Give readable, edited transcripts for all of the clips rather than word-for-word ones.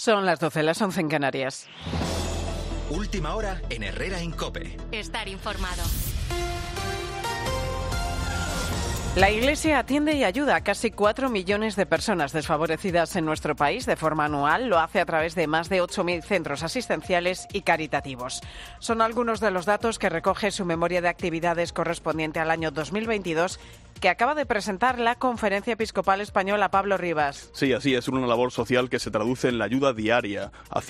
Son las 12, las 11 en Canarias. Última hora en Herrera en COPE. Estar informado. La Iglesia atiende y ayuda a casi 4 millones de personas desfavorecidas en nuestro país de forma anual. Lo hace a través de más de 8.000 centros asistenciales y caritativos. Son algunos de los datos que recoge su memoria de actividades correspondiente al año 2022, que acaba de presentar la Conferencia Episcopal Española. Pablo Rivas. Sí, así es, una labor social que se traduce en la ayuda diaria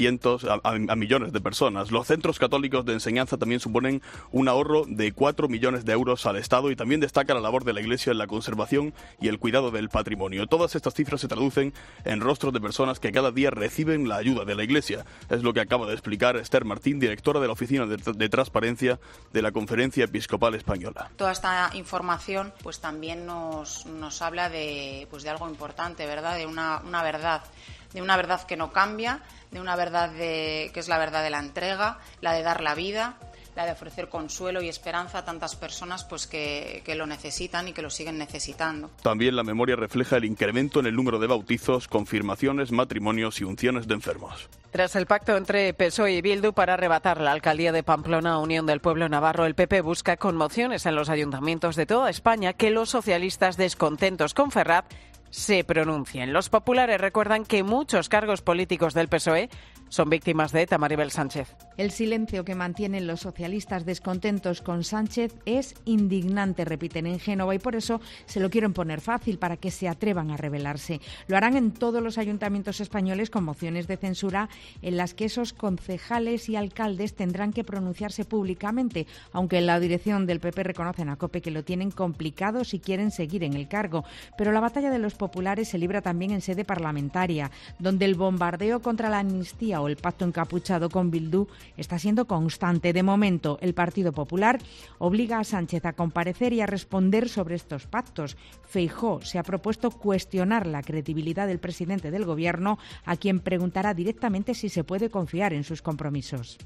a millones de personas. Los centros católicos de enseñanza también suponen un ahorro de 4 millones de euros al Estado, y también destaca la labor de la Iglesia en la conservación y el cuidado del patrimonio. Todas estas cifras se traducen en rostros de personas que cada día reciben la ayuda de la Iglesia. Es lo que acaba de explicar Esther Martín, directora de la Oficina de Transparencia de la Conferencia Episcopal Española. Toda esta información pues también nos habla de algo importante, ¿verdad? De una verdad que no cambia, de una verdad que es la verdad de la entrega, la de dar la vida, la de ofrecer consuelo y esperanza a tantas personas pues que lo necesitan y que lo siguen necesitando. También la memoria refleja el incremento en el número de bautizos, confirmaciones, matrimonios y unciones de enfermos. Tras el pacto entre PSOE y Bildu para arrebatar la alcaldía de Pamplona a Unión del Pueblo Navarro, el PP busca con mociones en los ayuntamientos de toda España que los socialistas descontentos con Ferraz se pronuncien. Los populares recuerdan que muchos cargos políticos del PSOE son víctimas de ETA. Maribel Sánchez. El silencio que mantienen los socialistas descontentos con Sánchez es indignante, repiten en Génova, y por eso se lo quieren poner fácil para que se atrevan a rebelarse. Lo harán en todos los ayuntamientos españoles con mociones de censura en las que esos concejales y alcaldes tendrán que pronunciarse públicamente, aunque en la dirección del PP reconocen a COPE que lo tienen complicado si quieren seguir en el cargo. Pero la batalla de los populares se libra también en sede parlamentaria, donde el bombardeo contra la amnistía o el pacto encapuchado con Bildu está siendo constante. De momento, el Partido Popular obliga a Sánchez a comparecer y a responder sobre estos pactos. Feijóo se ha propuesto cuestionar la credibilidad del presidente del Gobierno, a quien preguntará directamente si se puede confiar en sus compromisos.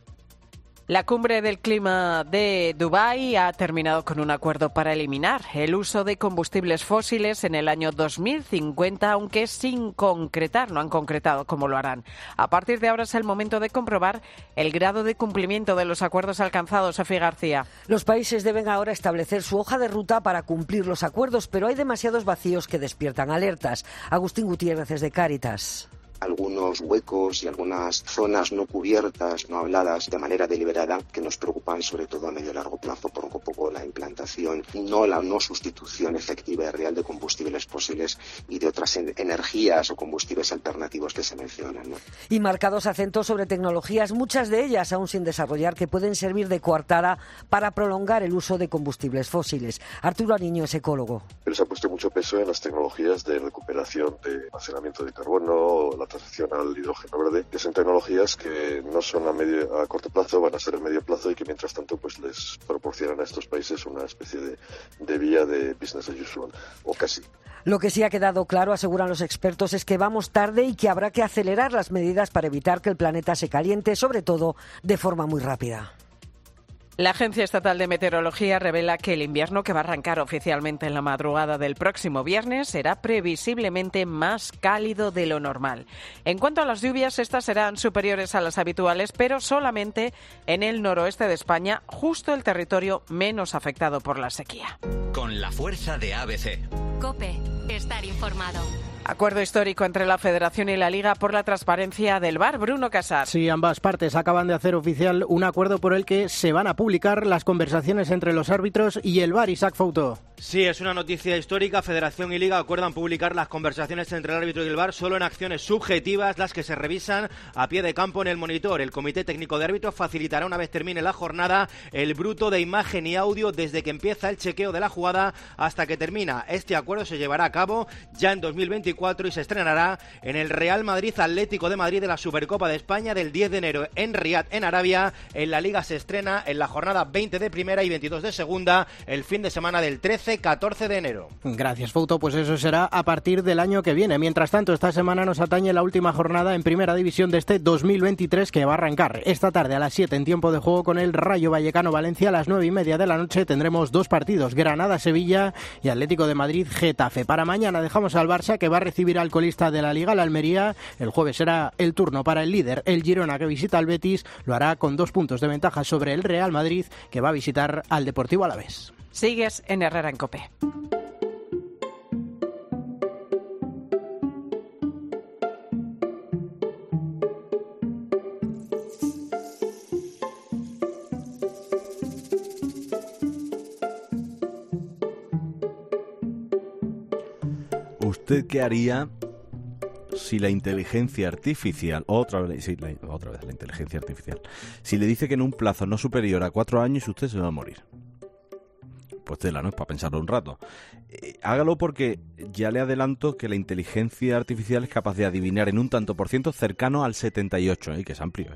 La cumbre del clima de Dubái ha terminado con un acuerdo para eliminar el uso de combustibles fósiles en el año 2050, aunque sin concretar, no han concretado cómo lo harán. A partir de ahora es el momento de comprobar el grado de cumplimiento de los acuerdos alcanzados. Sofía García. Los países deben ahora establecer su hoja de ruta para cumplir los acuerdos, pero hay demasiados vacíos que despiertan alertas. Agustín Gutiérrez desde Cáritas. Algunos huecos y algunas zonas no cubiertas, no habladas de manera deliberada, que nos preocupan sobre todo a medio y largo plazo por un poco la implantación, la no sustitución efectiva y real de combustibles fósiles y de otras energías o combustibles alternativos que se mencionan, ¿no? Y marcados acentos sobre tecnologías, muchas de ellas aún sin desarrollar, que pueden servir de coartada para prolongar el uso de combustibles fósiles. Arturo Ariño es ecólogo. Pero se ha puesto mucho peso en las tecnologías de recuperación de almacenamiento de carbono, la transición al hidrógeno verde, que son tecnologías que no son a corto plazo, van a ser a medio plazo, y que mientras tanto pues les proporcionan a estos países una especie de vía de business as usual, o casi. Lo que sí ha quedado claro, aseguran los expertos, es que vamos tarde y que habrá que acelerar las medidas para evitar que el planeta se caliente, sobre todo de forma muy rápida. La Agencia Estatal de Meteorología revela que el invierno, que va a arrancar oficialmente en la madrugada del próximo viernes, será previsiblemente más cálido de lo normal. En cuanto a las lluvias, estas serán superiores a las habituales, pero solamente en el noroeste de España, justo el territorio menos afectado por la sequía. Con la fuerza de ABC. COPE. Estar informado. Acuerdo histórico entre la Federación y la Liga por la transparencia del VAR. Bruno Casar. Sí, ambas partes acaban de hacer oficial un acuerdo por el que se van a publicar las conversaciones entre los árbitros y el VAR. Isaac Fouto. Sí, es una noticia histórica. Federación y Liga acuerdan publicar las conversaciones entre el árbitro y el VAR solo en acciones subjetivas, las que se revisan a pie de campo en el monitor. El Comité Técnico de Árbitros facilitará, una vez termine la jornada, el bruto de imagen y audio desde que empieza el chequeo de la jugada hasta que termina. Este acuerdo se llevará a cabo ya en 2024 y se estrenará en el Real Madrid Atlético de Madrid de la Supercopa de España del 10 de enero en Riad, en Arabia. En la Liga se estrena en la jornada 20 de primera y 22 de segunda, el fin de semana del 13 13-14 de enero. Gracias, Fouto. Pues eso será a partir del año que viene. Mientras tanto, esta semana nos atañe la última jornada en Primera División de este 2023 que va a arrancar esta tarde a las 7 en tiempo de juego con el Rayo Vallecano-Valencia. A las 9:30 de la noche tendremos dos partidos, Granada-Sevilla y Atlético de Madrid-Getafe. Para mañana dejamos al Barça, que va a recibir al colista de la Liga, la Almería. El jueves será el turno para el líder, el Girona, que visita al Betis. Lo hará con 2 puntos de ventaja sobre el Real Madrid, que va a visitar al Deportivo Alavés. Sigues en Herrera en COPE. ¿Usted qué haría si la inteligencia artificial, otra vez la inteligencia artificial, si le dice que en un plazo no superior a 4 años usted se va a morir? Pues tela, ¿no? Es para pensarlo un rato. Hágalo, porque ya le adelanto que la inteligencia artificial es capaz de adivinar en un tanto por ciento cercano al 78%, que es amplio,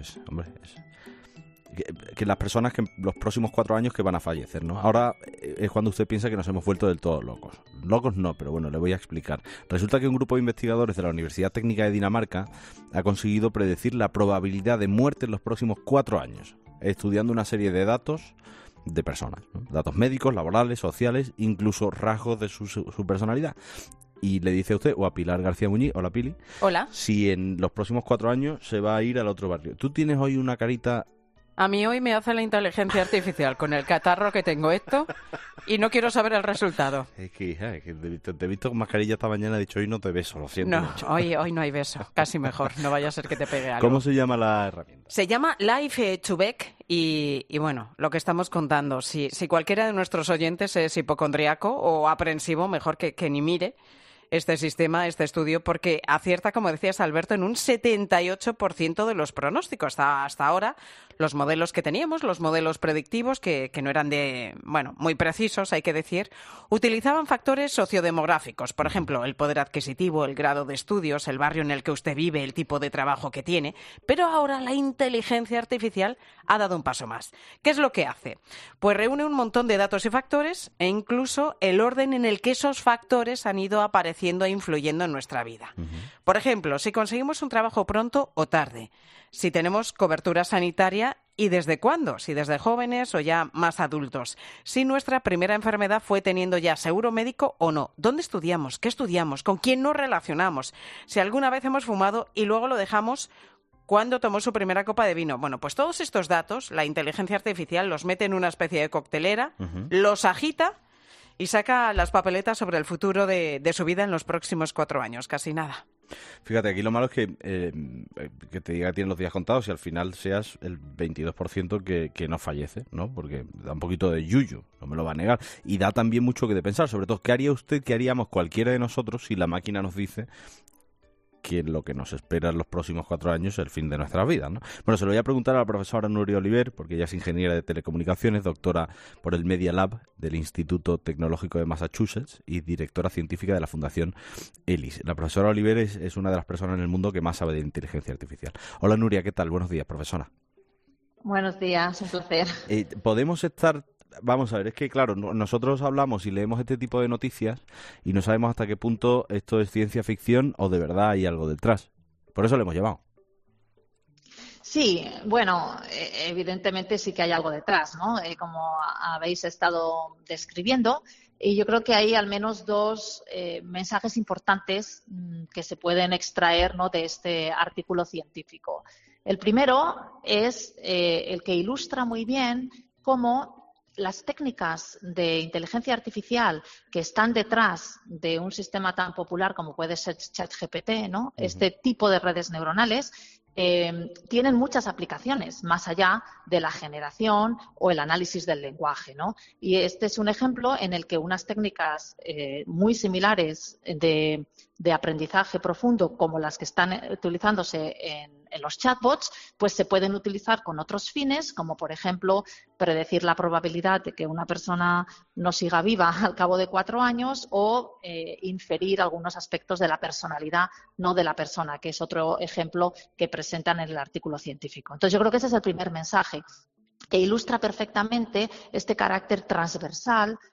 que las personas que en los próximos 4 años que van a fallecer, ¿no? Ahora es cuando usted piensa que nos hemos vuelto del todo locos. Locos no, pero bueno, le voy a explicar. Resulta que un grupo de investigadores de la Universidad Técnica de Dinamarca ha conseguido predecir la probabilidad de muerte en los próximos 4 años, estudiando una serie de datos de personas, ¿no? Datos médicos, laborales, sociales, incluso rasgos de su personalidad. Y le dice a usted, o a Pilar García Muñiz, hola Pili, hola, si en los próximos 4 años se va a ir al otro barrio. Tú tienes hoy una carita... A mí hoy me hace la inteligencia artificial con el catarro que tengo esto y no quiero saber el resultado. Es que, hija, te he visto con mascarilla esta mañana, he dicho, hoy no te beso, lo siento. No, mucho. Hoy no hay beso, casi mejor, no vaya a ser que te pegue algo. ¿Cómo se llama la herramienta? Se llama Life to Beck y bueno, lo que estamos contando, si cualquiera de nuestros oyentes es hipocondriaco o aprensivo, mejor que ni mire este sistema, este estudio, porque acierta, como decías, Alberto, en un 78% de los pronósticos. Hasta ahora, los modelos que teníamos, los modelos predictivos, que no eran muy precisos, hay que decir, utilizaban factores sociodemográficos, por ejemplo, el poder adquisitivo, el grado de estudios, el barrio en el que usted vive, el tipo de trabajo que tiene, pero ahora la inteligencia artificial ha dado un paso más. ¿Qué es lo que hace? Pues reúne un montón de datos y factores e incluso el orden en el que esos factores han ido apareciendo e influyendo en nuestra vida. Por ejemplo, si conseguimos un trabajo pronto o tarde, si tenemos cobertura sanitaria y desde cuándo, si desde jóvenes o ya más adultos, si nuestra primera enfermedad fue teniendo ya seguro médico o no, dónde estudiamos, qué estudiamos, con quién nos relacionamos, si alguna vez hemos fumado y luego lo dejamos, cuándo tomó su primera copa de vino. Bueno, pues todos estos datos, la inteligencia artificial los mete en una especie de coctelera, los agita y saca las papeletas sobre el futuro de su vida en los próximos 4 años, casi nada. Fíjate, aquí lo malo es que te diga que tienes los días contados y al final seas el 22% que no fallece, ¿no? Porque da un poquito de yuyu, no me lo va a negar. Y da también mucho que de pensar, sobre todo, ¿qué haría usted, qué haríamos cualquiera de nosotros si la máquina nos dice que lo que nos espera en los próximos 4 años es el fin de nuestras vidas, ¿no? Bueno, se lo voy a preguntar a la profesora Nuria Oliver, porque ella es ingeniera de telecomunicaciones, doctora por el Media Lab del Instituto Tecnológico de Massachusetts y directora científica de la Fundación ELIS. La profesora Oliver es una de las personas en el mundo que más sabe de inteligencia artificial. Hola Nuria, ¿qué tal? Buenos días, profesora. Buenos días, un placer. Podemos estar... Vamos a ver, es que claro, nosotros hablamos y leemos este tipo de noticias y no sabemos hasta qué punto esto es ciencia ficción o de verdad hay algo detrás. Por eso lo hemos llevado. Sí, bueno, evidentemente sí que hay algo detrás, ¿no? Como habéis estado describiendo. Y yo creo que hay al menos 2 mensajes importantes que se pueden extraer, ¿no?, de este artículo científico. El primero es el que ilustra muy bien cómo las técnicas de inteligencia artificial que están detrás de un sistema tan popular como puede ser ChatGPT, ¿no? Este tipo de redes neuronales tienen muchas aplicaciones más allá de la generación o el análisis del lenguaje, ¿no? Y este es un ejemplo en el que unas técnicas muy similares de aprendizaje profundo como las que están utilizándose en los chatbots, pues se pueden utilizar con otros fines, como por ejemplo predecir la probabilidad de que una persona no siga viva al cabo de 4 años o inferir algunos aspectos de la personalidad, no de la persona, que es otro ejemplo que presentan en el artículo científico. Entonces yo creo que ese es el primer mensaje, que ilustra perfectamente este carácter transversal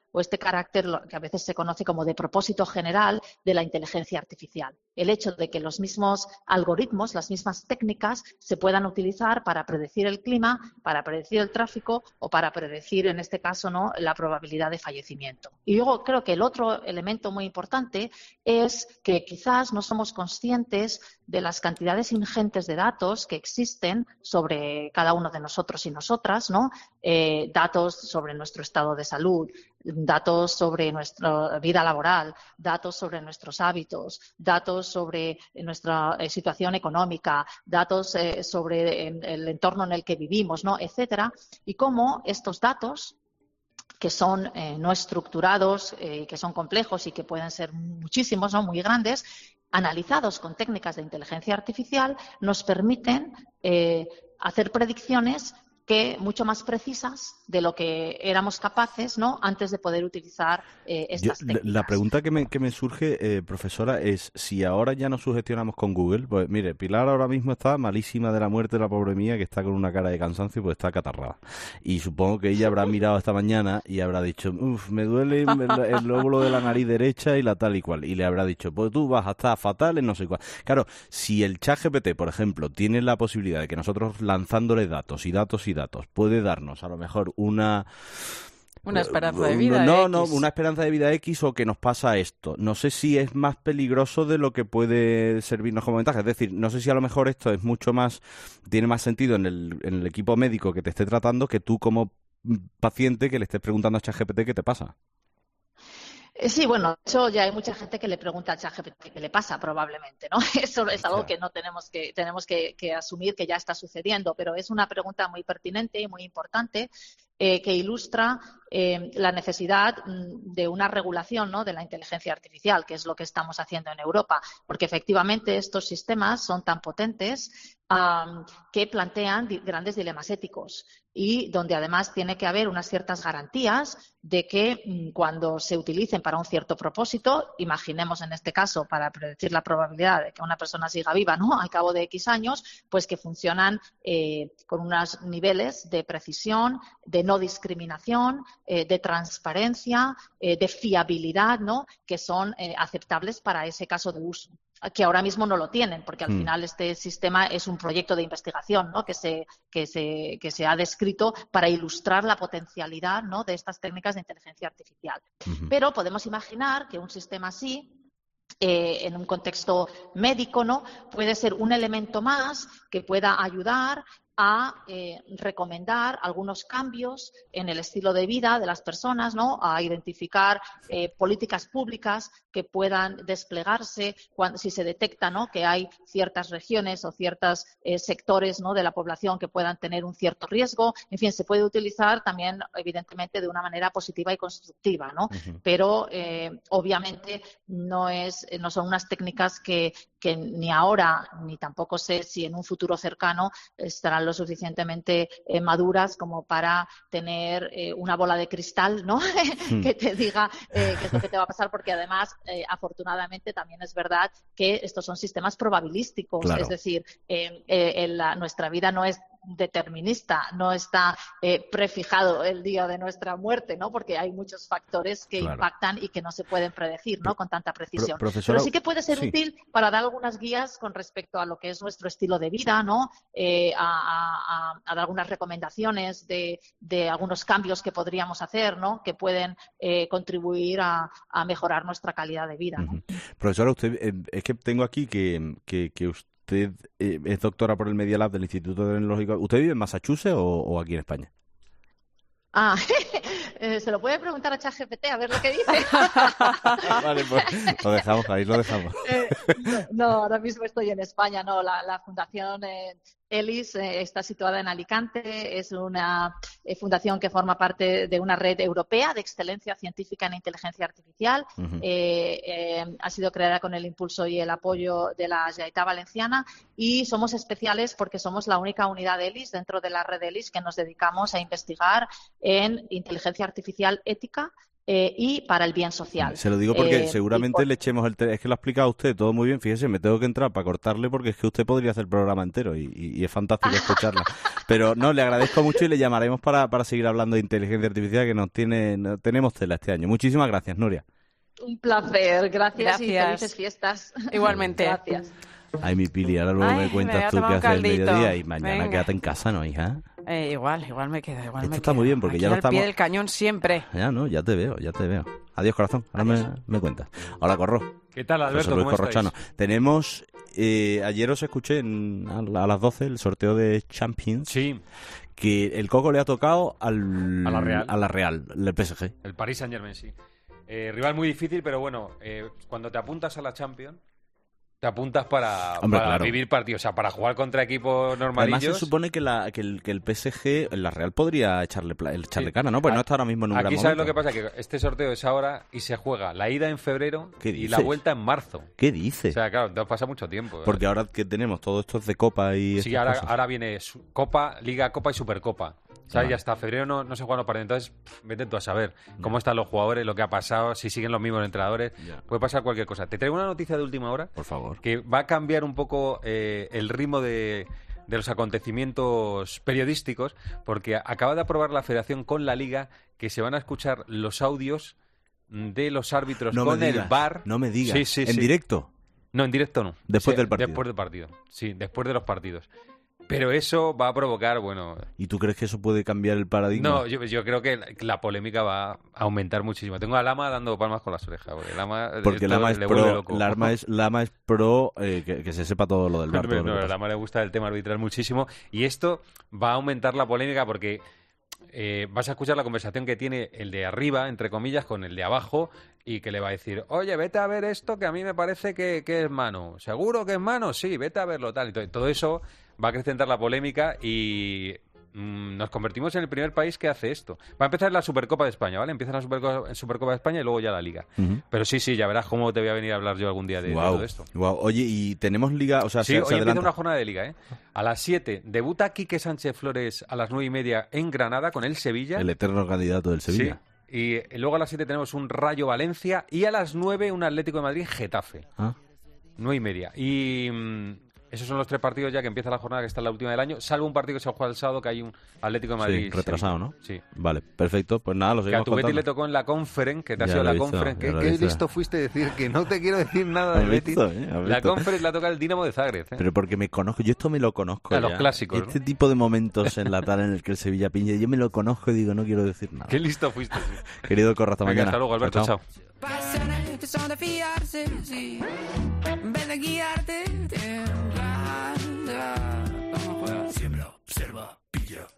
o este carácter que a veces se conoce como de propósito general de la inteligencia artificial. El hecho de que los mismos algoritmos, las mismas técnicas se puedan utilizar para predecir el clima, para predecir el tráfico o para predecir, en este caso, ¿no?, la probabilidad de fallecimiento. Y luego creo que el otro elemento muy importante es que quizás no somos conscientes de las cantidades ingentes de datos que existen sobre cada uno de nosotros y nosotras, ¿no? Datos sobre nuestro estado de salud, datos sobre nuestra vida laboral, datos sobre nuestros hábitos, datos sobre nuestra situación económica, datos sobre el entorno en el que vivimos, ¿no?, etcétera, y cómo estos datos, que son no estructurados, que son complejos y que pueden ser muchísimos, ¿no?, muy grandes, analizados con técnicas de inteligencia artificial, nos permiten hacer predicciones mucho más precisas de lo que éramos capaces, ¿no?, antes de poder utilizar estas técnicas. La pregunta que me surge, profesora, es si ahora ya nos sugestionamos con Google. Pues mire, Pilar ahora mismo está malísima de la muerte, la pobre mía, que está con una cara de cansancio, pues está acatarrada. Y supongo que ella habrá mirado esta mañana y habrá dicho, me duele el lóbulo de la nariz derecha y la tal y cual. Y le habrá dicho, pues tú vas a estar fatal en no sé cuál. Claro, si el ChatGPT, por ejemplo, tiene la posibilidad de que nosotros lanzándole datos puede darnos a lo mejor una esperanza de vida una esperanza de vida X, o que nos pasa esto. No sé si es más peligroso de lo que puede servirnos como ventaja. Es decir, no sé si a lo mejor esto es mucho más, tiene más sentido en el equipo médico que te esté tratando que tú como paciente que le estés preguntando a ChatGPT qué te pasa. Sí, bueno, de hecho ya hay mucha gente que le pregunta a ChatGPT qué le pasa, probablemente, ¿no? Eso es algo que no tenemos que asumir que ya está sucediendo, pero es una pregunta muy pertinente y muy importante que ilustra la necesidad de una regulación, ¿no?, de la inteligencia artificial, que es lo que estamos haciendo en Europa, porque efectivamente estos sistemas son tan potentes que plantean grandes dilemas éticos y donde además tiene que haber unas ciertas garantías de que cuando se utilicen para un cierto propósito, imaginemos en este caso para predecir la probabilidad de que una persona siga viva, ¿no?, al cabo de X años, pues que funcionan con unos niveles de precisión, de no discriminación, de transparencia, de fiabilidad, ¿no?, que son aceptables para ese caso de uso, que ahora mismo no lo tienen, porque al final este sistema es un proyecto de investigación, ¿no?, que se ha descrito para ilustrar la potencialidad, ¿no?, de estas técnicas de inteligencia artificial. Pero podemos imaginar que un sistema así, en un contexto médico, ¿no?, puede ser un elemento más que pueda ayudar a recomendar algunos cambios en el estilo de vida de las personas, ¿no?, a identificar políticas públicas que puedan desplegarse si se detecta, ¿no?, que hay ciertas regiones o ciertos sectores, ¿no?, de la población que puedan tener un cierto riesgo. En fin, se puede utilizar también, evidentemente, de una manera positiva y constructiva, ¿no? Pero, obviamente, no son unas técnicas que ni ahora, ni tampoco sé si en un futuro cercano estarán lo suficientemente maduras como para tener una bola de cristal, ¿no? que te diga qué es lo que te va a pasar, porque además, afortunadamente, también es verdad que estos son sistemas probabilísticos, claro. Es decir, nuestra vida no es determinista, no está prefijado el día de nuestra muerte, ¿no? Porque hay muchos factores que impactan y que no se pueden predecir, ¿no?, con tanta precisión. Pero sí que puede ser útil para dar algunas guías con respecto a lo que es nuestro estilo de vida, ¿no? A dar algunas recomendaciones de algunos cambios que podríamos hacer, ¿no?, que pueden contribuir a mejorar nuestra calidad de vida, ¿no? Profesora, usted es que tengo aquí que usted es doctora por el Media Lab del Instituto Tecnológico. ¿Usted vive en Massachusetts o aquí en España? Se lo puede preguntar a ChatGPT a ver lo que dice. Vale, pues lo dejamos ahí, lo dejamos. No, ahora mismo estoy en España. No, la Fundación ELIS está situada en Alicante. Es una fundación que forma parte de una red europea de excelencia científica en inteligencia artificial. Ha sido creada con el impulso y el apoyo de la Generalitat Valenciana y somos especiales porque somos la única unidad de ELIS dentro de la red ELIS que nos dedicamos a investigar en inteligencia artificial ética y para el bien social. Se lo digo porque seguramente le echemos el... Es que lo ha explicado usted todo muy bien. Fíjese, me tengo que entrar para cortarle porque es que usted podría hacer el programa entero y es fantástico escucharla. Pero no, le agradezco mucho y le llamaremos para seguir hablando de inteligencia artificial, que tenemos tela este año. Muchísimas gracias, Nuria. Un placer, gracias y felices fiestas. Igualmente. Gracias. Ay, mi Pili, ahora luego me cuentas tú qué haces el mediodía y mañana quédate en casa, ¿no, hija? Igual me quedo, Esto está muy bien porque aquí ya lo al estamos... pie del cañón siempre. Ya, no, ya te veo. Adiós, corazón. Ahora me cuentas. Hola, Corro. ¿Qué tal, Alberto? José Luis ¿Cómo Corrochano. estáis? Tenemos... ayer os escuché a las 12 el sorteo de Champions. Sí. Que el coco le ha tocado a la Real. El PSG. El Paris Saint-Germain, sí. Rival muy difícil, pero bueno, cuando te apuntas a la Champions, te apuntas para claro. vivir partidos, o sea, para jugar contra equipos normalillos. Además se supone que el PSG, la Real podría echarle cara, ¿no? Pues no está ahora mismo en un gran momento. Aquí sabes lo que pasa, que este sorteo es ahora y se juega la ida en febrero y la vuelta en marzo. ¿Qué dices? O sea, claro, te pasa mucho tiempo. Porque ahora que tenemos todo esto de Copa y... Sí, ahora viene Copa, Liga, Copa y Supercopa. O sea, y hasta febrero no se juegan los partidos. Entonces, vete tú a saber cómo están los jugadores, lo que ha pasado, si siguen los mismos entrenadores. Puede pasar cualquier cosa. Te traigo una noticia de última hora. Por favor. Que va a cambiar un poco el ritmo de los acontecimientos periodísticos, porque acaba de aprobar la Federación con la Liga que se van a escuchar los audios de los árbitros con el VAR. No me digas. Sí. ¿En directo? No, en directo no. Después del partido. Después del partido. Sí, después de los partidos. Pero eso va a provocar, bueno... ¿Y tú crees que eso puede cambiar el paradigma? No, yo creo que la polémica va a aumentar muchísimo. Tengo a Lama dando palmas con las orejas. Porque Lama es pro que se sepa todo lo del VAR. No, a Lama le gusta el tema arbitral muchísimo. Y esto va a aumentar la polémica porque vas a escuchar la conversación que tiene el de arriba, entre comillas, con el de abajo, y que le va a decir, oye, vete a ver esto que a mí me parece que es mano. ¿Seguro que es mano? Sí, vete a verlo, tal. Y todo eso va a acrecentar la polémica y nos convertimos en el primer país que hace esto. Va a empezar la Supercopa de España, ¿vale? Empieza la Supercopa de España y luego ya la Liga. Pero sí, ya verás cómo te voy a venir a hablar yo algún día de todo esto. Oye, ¿y tenemos Liga? O sea, sí, hoy empieza una jornada de Liga, ¿eh? A las 7 debuta Quique Sánchez Flores a las 9:30 en Granada con el Sevilla. El eterno candidato del Sevilla. Sí. Y luego a las 7 tenemos un Rayo Valencia y a las 9 un Atlético de Madrid Getafe. 9:30. Y... esos son los 3 partidos ya que empieza la jornada, que está en la última del año, salvo un partido que se juega el sábado, que hay un Atlético de Madrid. Sí, retrasado, ¿no? Sí. Vale, perfecto. Pues nada, lo seguimos contando. Que a tu Betis le tocó en la Conference, que te ha sido la Conference. ¿Qué listo fuiste decir que no te quiero decir nada de Betis? La Conference la toca el Dinamo de Zagreb. Pero porque me conozco, yo esto me lo conozco a los clásicos, este tipo de momentos en la tarde en el que el Sevilla piña, yo me lo conozco y digo, no quiero decir nada. Qué listo fuiste. Querido Corro, hasta mañana. Hasta luego, Alberto. Chao. Pasiones que son de fiarse, sí. En vez de guiarte, te siembra, observa, pilla,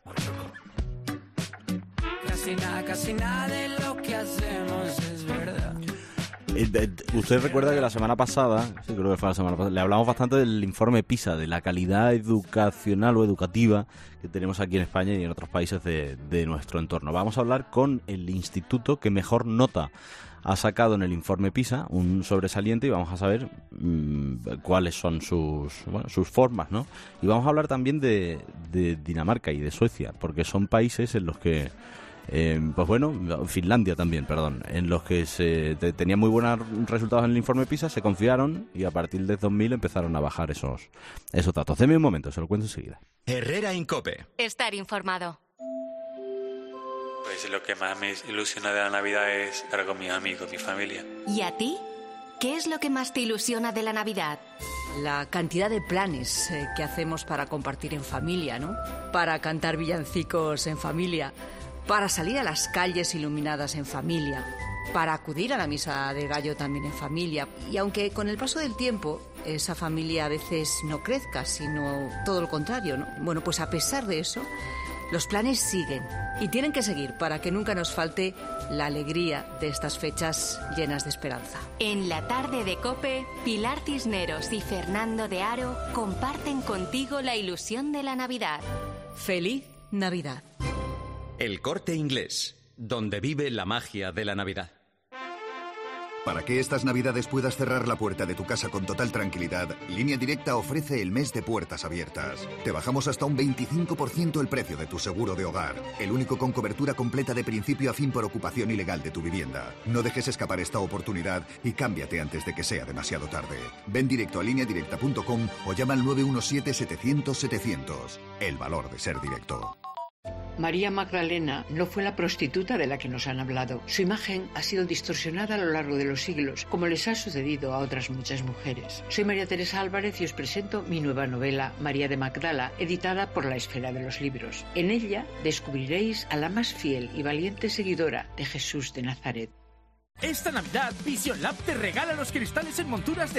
casi nada de lo que hacemos es verdad. Usted recuerda que la semana pasada, sí, creo que fue la semana pasada, le hablamos bastante del informe PISA, de la calidad educacional o educativa que tenemos aquí en España y en otros países de nuestro entorno. Vamos a hablar con el instituto que mejor nota ha sacado en el informe PISA, un sobresaliente, y vamos a saber cuáles son sus formas, ¿no? Y vamos a hablar también de Dinamarca y de Suecia, porque son países en los que Finlandia también, en los que se tenían muy buenos resultados en el informe PISA, se confiaron y a partir de 2000 empezaron a bajar esos datos. Deme un momento, se lo cuento enseguida. Herrera en COPE. Estar informado. Pues lo que más me ilusiona de la Navidad es estar con mis amigos, mi familia. ¿Y a ti? ¿Qué es lo que más te ilusiona de la Navidad? La cantidad de planes que hacemos para compartir en familia, ¿no? Para cantar villancicos en familia, para salir a las calles iluminadas en familia, para acudir a la misa de gallo también en familia. Y aunque con el paso del tiempo esa familia a veces no crezca, sino todo lo contrario, ¿no? Bueno, pues a pesar de eso, los planes siguen y tienen que seguir para que nunca nos falte la alegría de estas fechas llenas de esperanza. En la tarde de COPE, Pilar Cisneros y Fernando de Aro comparten contigo la ilusión de la Navidad. ¡Feliz Navidad! El Corte Inglés, donde vive la magia de la Navidad. Para que estas Navidades puedas cerrar la puerta de tu casa con total tranquilidad, Línea Directa ofrece el mes de puertas abiertas. Te bajamos hasta un 25% el precio de tu seguro de hogar, el único con cobertura completa de principio a fin por ocupación ilegal de tu vivienda. No dejes escapar esta oportunidad y cámbiate antes de que sea demasiado tarde. Ven directo a lineadirecta.com o llama al 917-700-700. El valor de ser directo. María Magdalena no fue la prostituta de la que nos han hablado. Su imagen ha sido distorsionada a lo largo de los siglos, como les ha sucedido a otras muchas mujeres. Soy María Teresa Álvarez y os presento mi nueva novela, María de Magdala, editada por La Esfera de los Libros. En ella descubriréis a la más fiel y valiente seguidora de Jesús de Nazaret. Esta Navidad, Vision Lab te regala los cristales en monturas de